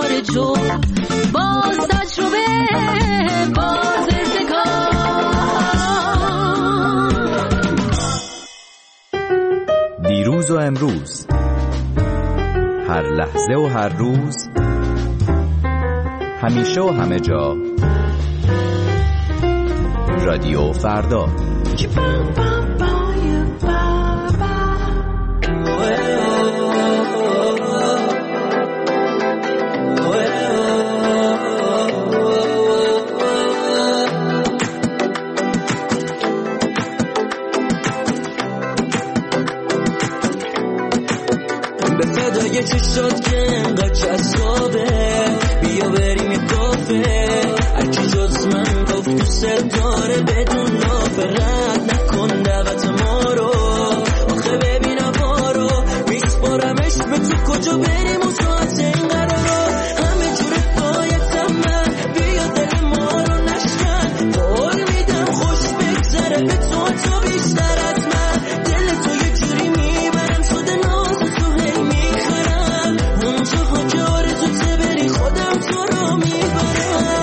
بار جو، باز تجربه، باز دیروز و امروز، هر لحظه و هر روز، همیشه و همه جا، رادیو فردا. به فدای چشات که انقدر جذابه، بیا بریم یه کافه، هرکی جز من گفت دوست داره بدون لافه، رد نکن دعوت ما رو، آخه ببین هوا رو، میسپارمش به تو کجا بریم و ساعت این قرارو، همه جوره بایدم من، بیا دل ما رو نشکن، قول میدم خوش بگذره به تو بیشتر از من، دل تو یه جوری میبرم شده ناز تو هی میخرم، اونجا ها که آرزو ته بری خودم تو رو میبرم.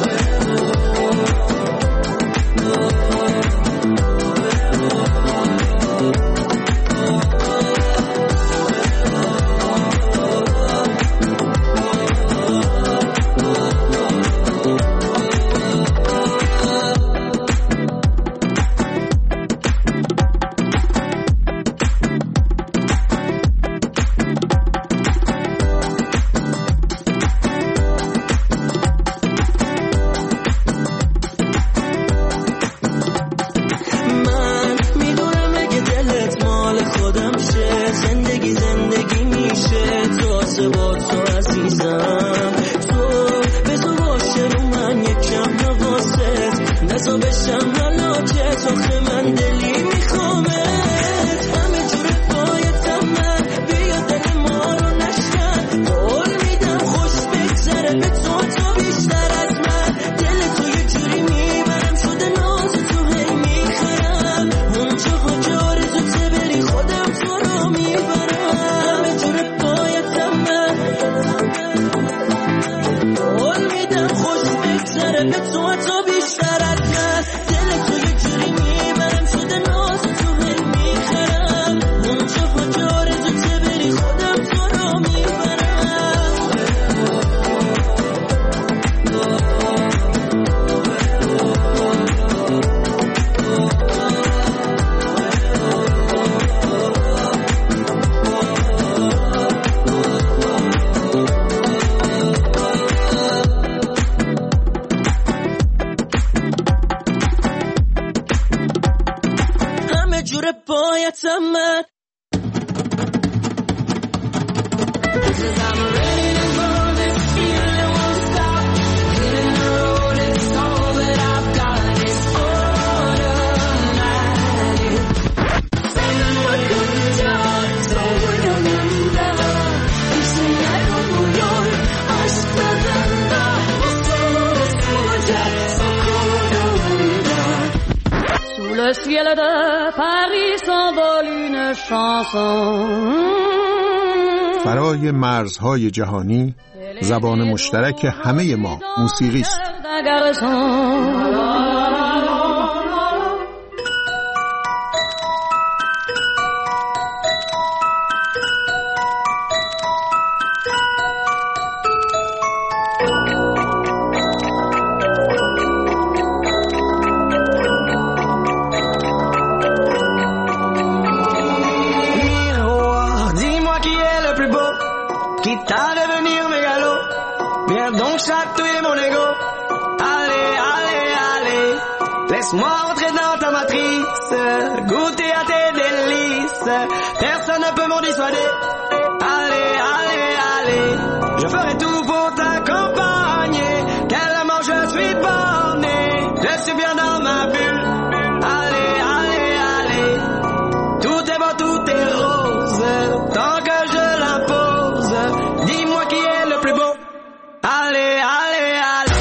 فرای مرزهای جهانی، زبان مشترک همه ما موسیقی است. Laisse-moi rentrer dans ta matrice, goûter à tes délices, personne ne peut m'en dissuader. Allez, allez, allez, je ferai tout pour t'accompagner, tellement je suis borné, je suis bien dans ma bulle. Allez, allez, allez, tout est beau, tout est rose, tant que je l'impose, dis-moi qui est le plus beau. Allez, allez, allez.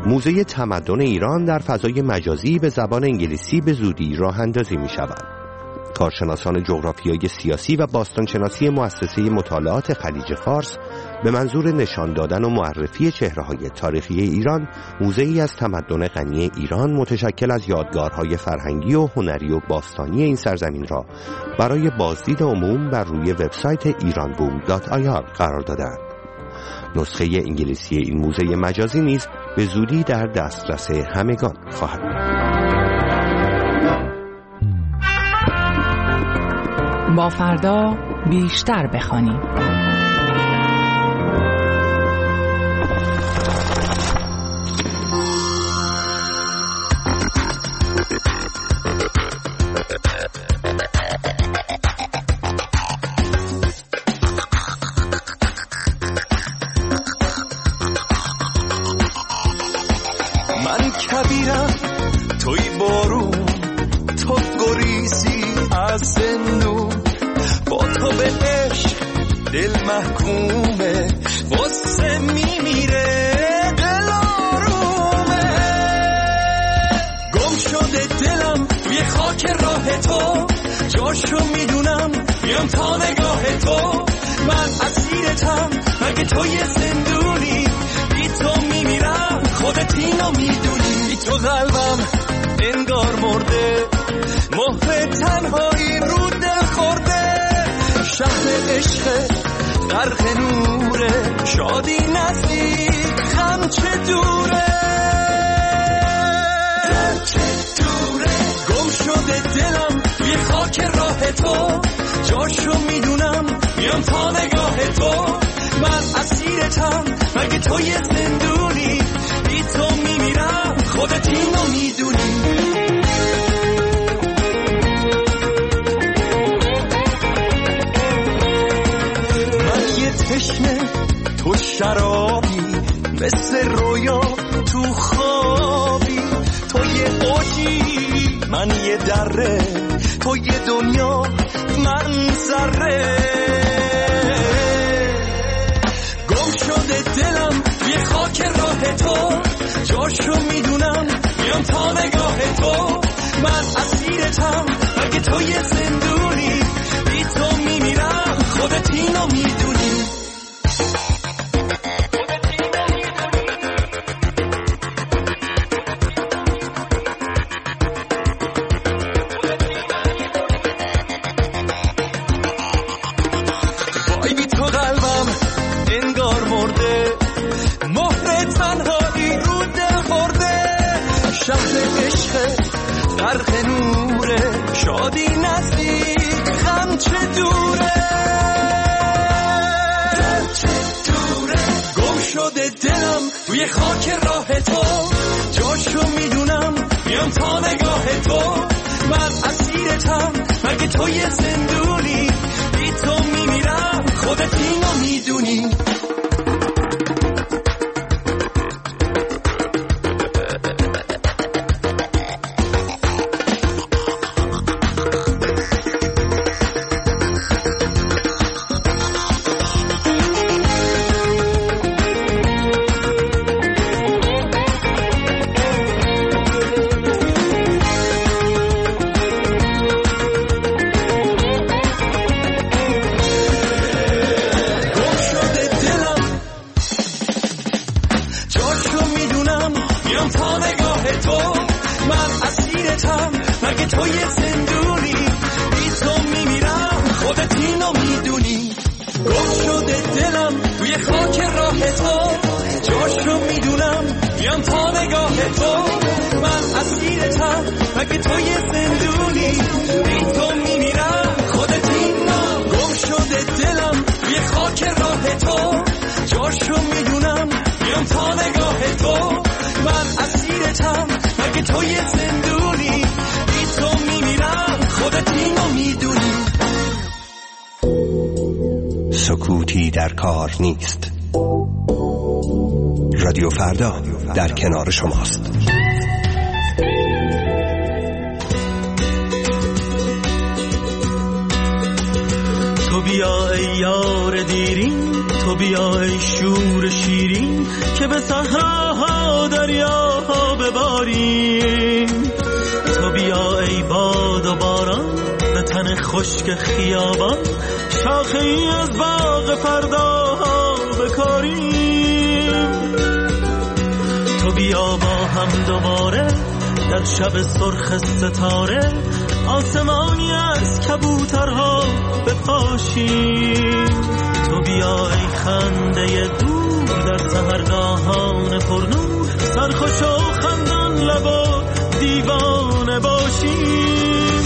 موزه تمدن ایران در فضای مجازی به زبان انگلیسی به زودی راه اندازی می شود. کارشناسان جغرافیای سیاسی و باستانشناسی مؤسسه مطالعات خلیج فارس به منظور نشان دادن و معرفی چهره‌های تاریخی ایران، موزه‌ای از تمدن غنی ایران متشکل از یادگارهای فرهنگی و هنری و باستانی این سرزمین را برای بازدید عموم بر روی وبسایت iranboom.ir قرار دادند. نسخه انگلیسی این موزه مجازی نیز به زودی در دسترس همگان خواهد بود. با فردا بیشتر بخوانیم. من کبیرم توی بارون، تو گریزی از زندون، با تو به عشق دل محکومه، واسه میمیره دل آرومه. گم شده دلم توی خاک راه تو، جاشو میدونم میام تا نگاه تو. من اسیرتم مگه تو یه زندونی، بی تو میمیرم خودت اینو میدونی. بی تو قلبم انگار مرده، مهر تنهایی رو دل خورده. شهر عشق غرق نوره، شادی نزدیک غم چه دوره. گم شده دلم توی خاک راه تو، جاشو میدونم میام تا نگاه تو. من اسیرتم مگه تو یه زندونی، بی تو میمیرم خودت اینو میدونی. من یه تشنه تو شرابی، مثل رویا تو خوابی. تو یه اوجی من یه دره، تو یه دنیا من ذره. گم شده دلم توی خاک راه تو، جاشو میدونم میام تا نگاه تو. من اسیرتم مگه تو یه زندونی، بی تو میمیرم خودت اینو میدونی. وای بی تو قلبم انگار مرده، مهر تنهایی رو دل خورده. شهر عشق غرق نوره، شادی نزدیک غم چه دوره. گم شده دلم توی خاک راه تو، جاشو میدونم میام تا نگاه تو. من اسیرتم مگه تو یه زندونی، بی تو میمیرم خودت اینو میدونی. سکوتی در کار نیست. رادیو فردا در کنار شماست. تو بیا ای یار دیرین، تو بیا ای شور شیرین که به صحراها دریاها بباریم. تو بیا ای باد و باران به تن خشک خیابان، شاخه ای از باغ فرداها بکاریم. تو بیا با هم دوباره در شب سرخ ستاره، آسمانی از کبوترها بپاشیم. تو بیا ای خنده دور در سحرگاهان پرنور، سرخوش و خندان لب و دیوانه باشیم.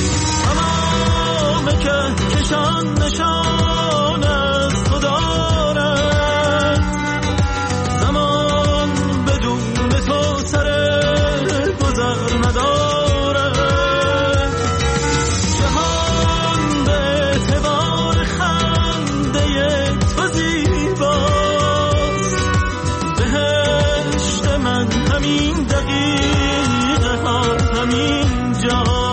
تمام کهکشان نشان از تو دارد، زمان بدون تو سر گذر ندارد. جهان به اعتبار خنده تو زیباست، بهشت من همین دقیقه ها همین جاست.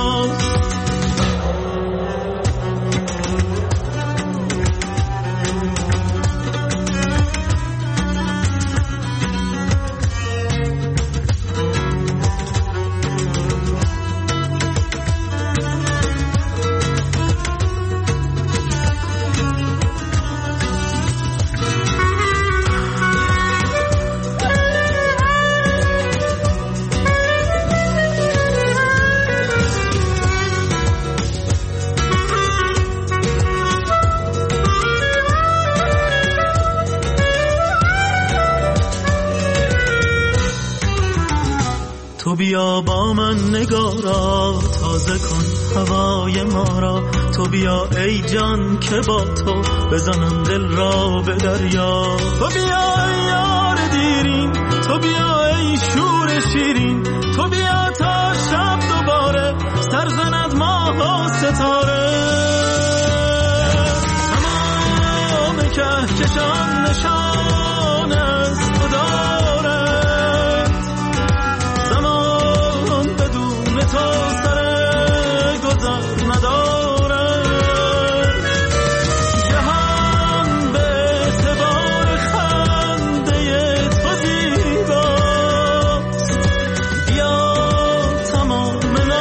تو بیا با من نگارا، تازه کن هوای ما را. تو بیا ای جان که با تو بزنم دل را به دریا. تو بیا ای یار دیرین، تو بیا ای شور شیرین. تو بیا تا شب دوباره سر زند ماه و ستاره. تمام کهکشان نشان از تو دارد، زمان بدون تو سر گذر ندارد. جهان به اعتبار خنده تو زیباست، بیا تمام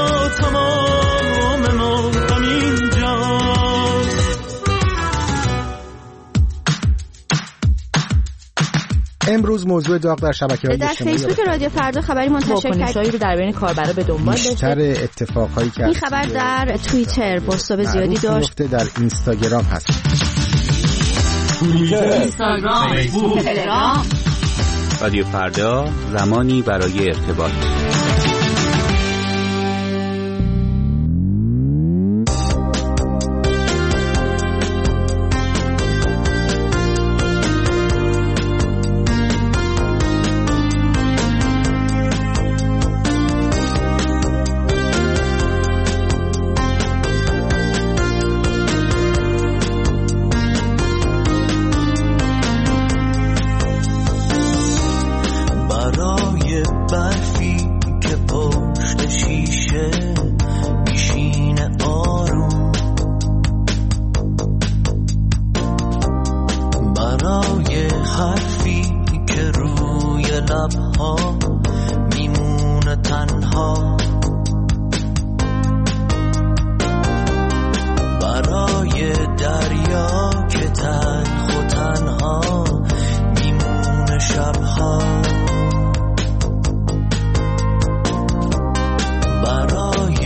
ما همین جاست. امروز موضوع داغ در شبکه‌های در اجتماعی فیسبوک رادیو فردا خبری منتشر واکنش‌هایی رو در بین کاربرا به دنبال بیشتر داشته. اتفاقهایی که این خبر در توییتر بازتاب زیادی داشت. در اینستاگرام هست. اینستاگرام، فیسبوک، تلگرام. رادیو فردا، زمانی برای ارتباط. برای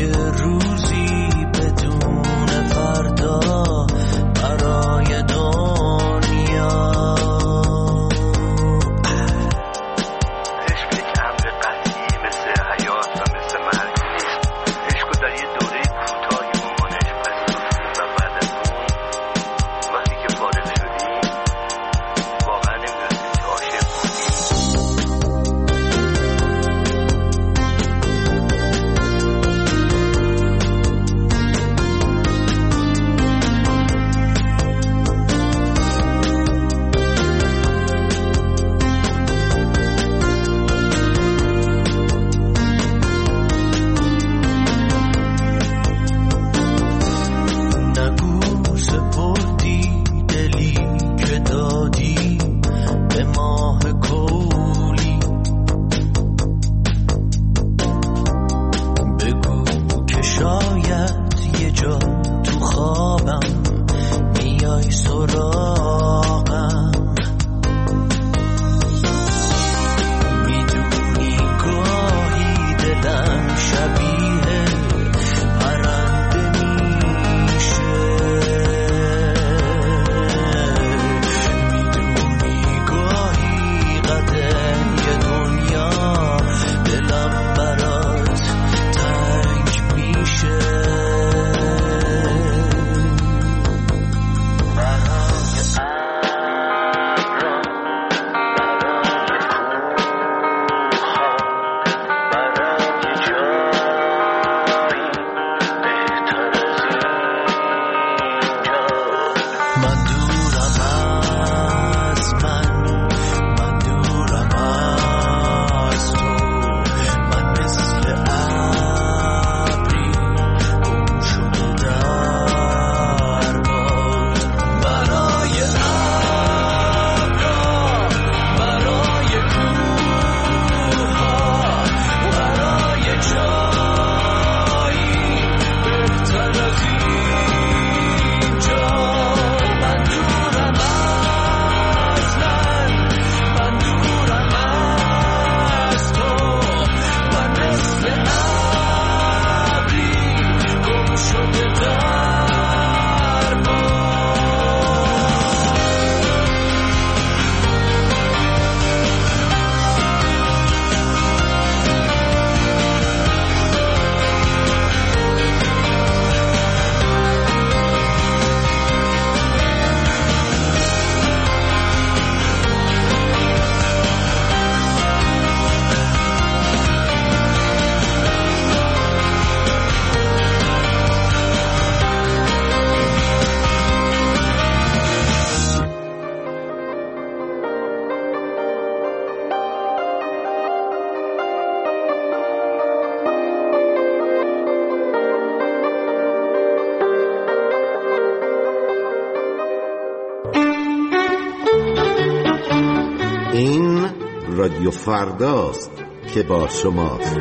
رادیو فرداست که با شماست.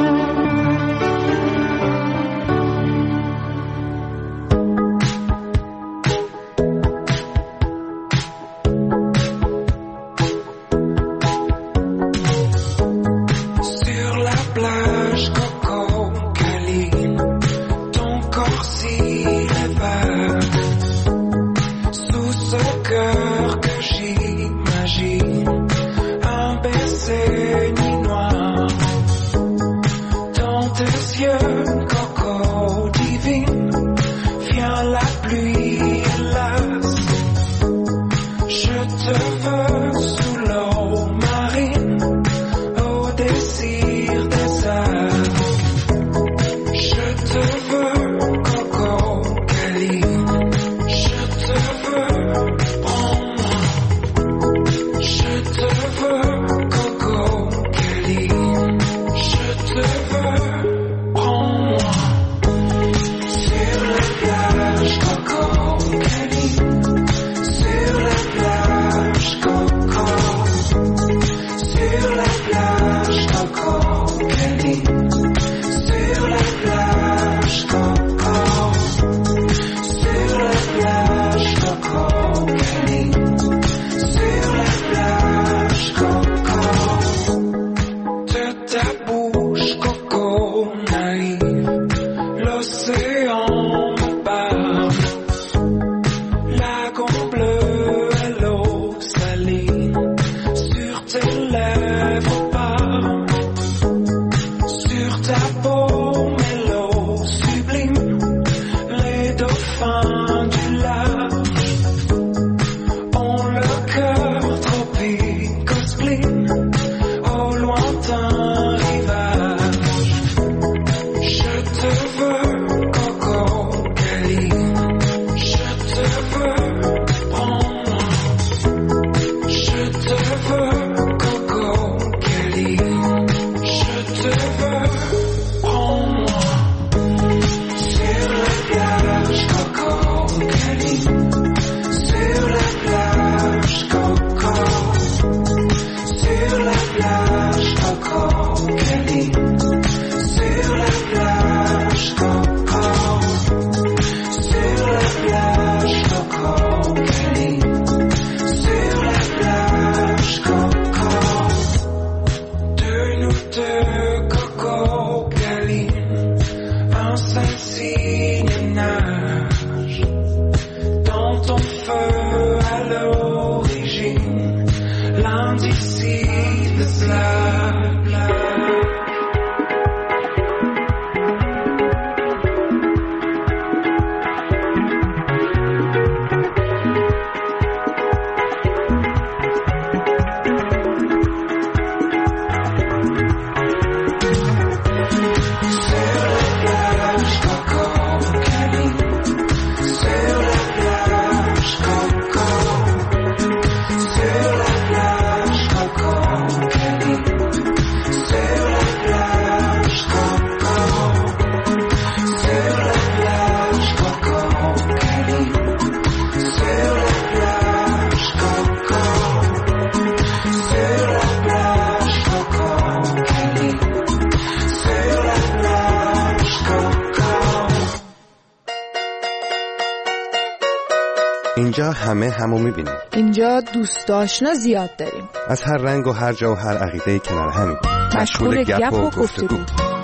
اینجا همو میبینیم. اینجا دوست آشنا زیاد داریم. از هر رنگ و هر جا و هر عقیده کنار همیم. مشغول گپ و گفتگو.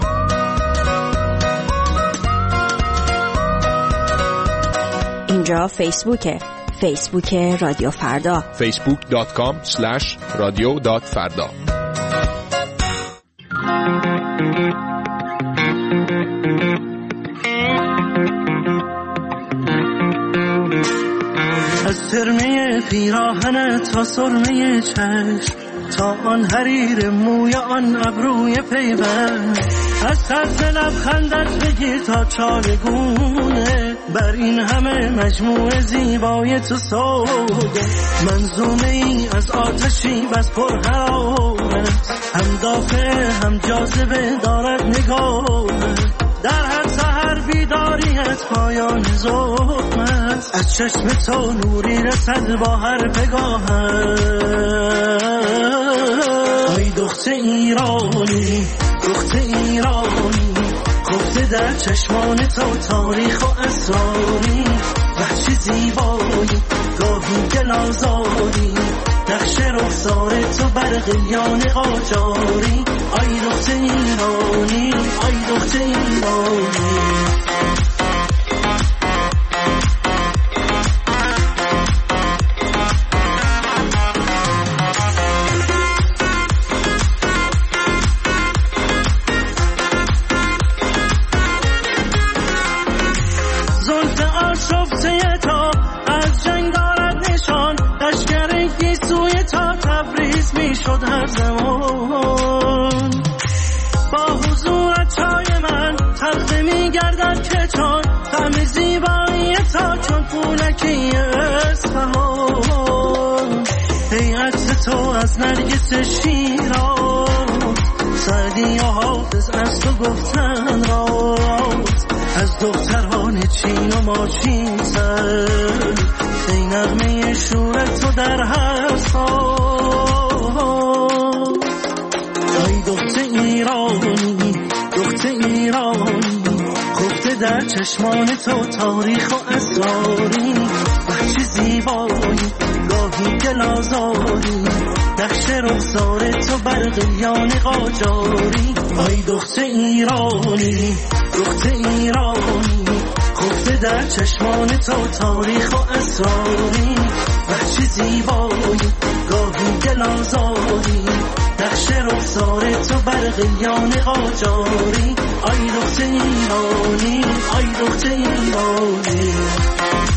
اینجا فیسبوک رادیو فردا. facebook.com/radio.farda. از سرمه پیراهنت تا سرمه چشم، تا آن حریر موی آن ابروی پیوند، از طرف لبخندت بگیر تا چارگونه، بر این همه مجموعه زیبای تو سوده، منظومه ای از آتشی بس پر حرارت، هم دافع هم جاذبه دارد نگاهت، در هر سحر بیداریت پایان زخمت، از چشم تو نوری رسد با هر پگاهت. دختر ایرانی، دختر ایرانی، خفته در چشمان تو تاریخ و اسراری، وحشی زیبایی گاهی گلازاری، نقش رخسار تو بر قلیان قاجاری. آی دختر ایرانی، آی دختر ایرانی. شد هر زمان با حضورت چای من تلخه میگردد که چون طعم زیبایی تا چون پولکی اصفهان. ای عکس تو از نرگس شیراز، سعدی و حافظ از تو گفتن راز، از دختران چین و ماچین سر، ای نغمه شور تو در هر سال. ای دختر ایرانی، دختر ایرانی، خفته در چشمان تو تاریخ و اسراری، وحشی زیبایی گاهی گلازاری، نقش رخسار تو بر قلیان قاجاری. ای دختر ایرانی، دختر ایرانی، خفته در چشمان تو تاریخ و اسراری، وحشی زیبایی گاهی گلازاری، نقش رخسار تو بر قلیان قاجاری. آی دختر ایرانی، آی دختر ایرانی.